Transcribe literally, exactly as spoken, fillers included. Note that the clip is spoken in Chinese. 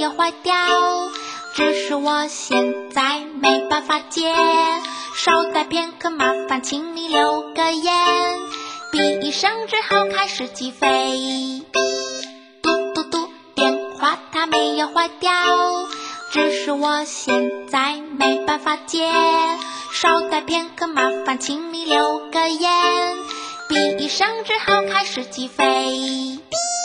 有坏掉，只是我现在没办法接。稍待片刻，麻烦请你留个言。哔一声，只好开始计费。嘟嘟嘟，电话它没有坏掉，只是我现在没办法接。稍待片刻，麻烦请你留个言。哔一声，只好开始计费。哔